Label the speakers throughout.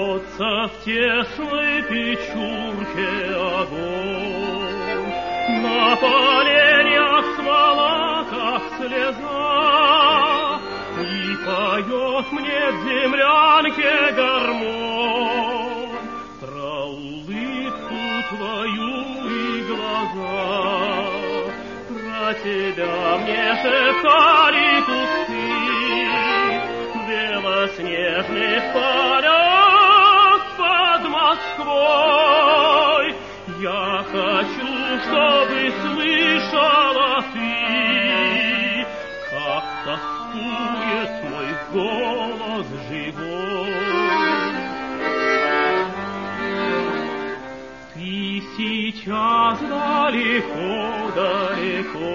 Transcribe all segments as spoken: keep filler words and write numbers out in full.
Speaker 1: Бьется в тесной печурке огонь, на поленьях смола, как слеза, и поет мне в землянке гармонь про улыбку твою и глаза. Про тебя мне шептали кусты в белоснежных полях под Москвой. Я хочу, чтобы слышала ты, как тоскует мой голос живой. Ты сейчас далеко-далеко,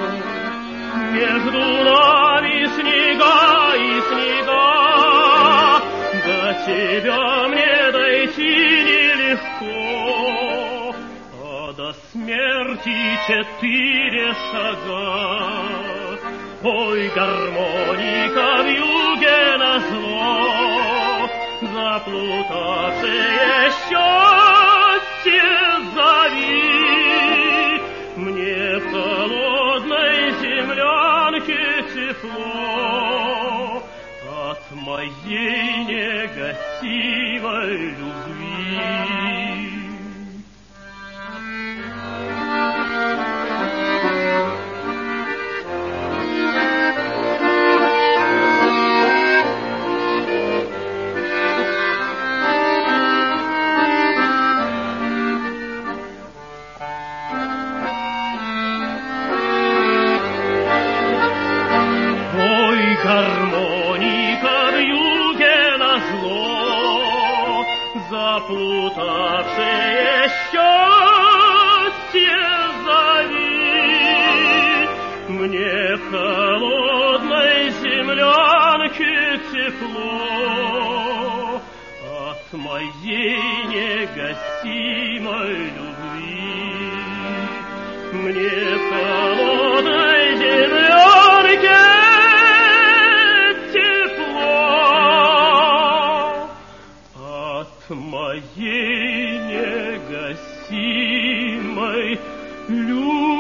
Speaker 1: между нами снега и снега, до тебя мне дойти нелегко, а до смерти четыре шага. Ой, гармоника вьюге назло, заплутавшее счастье зови. Мне в холодной землянке тепло от моей негасимой любви. Гармоника вьюге назло, заплутавшее счастье зови. Мне в холодной землянке тепло от моей негасимой любви. Мне в холодной землянке моей негасимой любви.